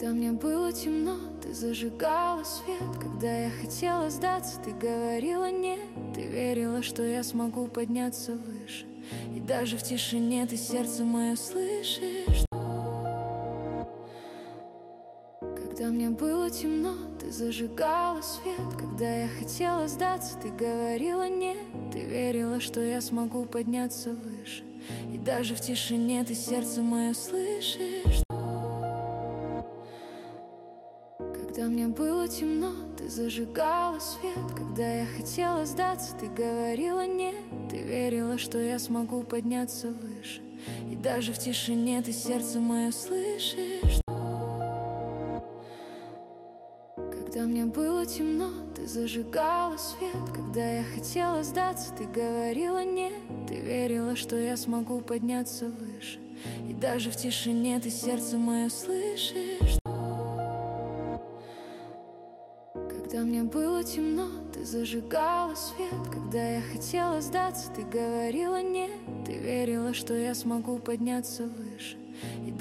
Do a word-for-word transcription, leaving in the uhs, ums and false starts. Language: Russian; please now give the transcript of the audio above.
Когда мне было темно, ты зажигала свет. Когда я хотела сдаться, ты говорила нет. Ты верила, что я смогу подняться выше. И даже в тишине ты сердце мое слышишь. Когда мне было темно, ты зажигала свет. Когда я хотела сдаться, ты говорила нет. Ты верила, что я смогу подняться выше. И даже в тишине ты сердце мое слышишь. Когда мне было темно, ты зажигала свет. Когда я хотела сдаться, ты говорила нет. Ты верила, что я смогу подняться выше. И даже в тишине ты сердце мое слышишь. Когда мне было темно, ты зажигала свет. Когда я хотела сдаться, ты говорила нет. Ты верила, что я смогу подняться выше. И даже в тишине ты сердце мое слышишь. Когда мне было темно, ты зажигала свет. Когда я хотела сдаться, ты говорила нет. Ты верила, что я смогу подняться выше. И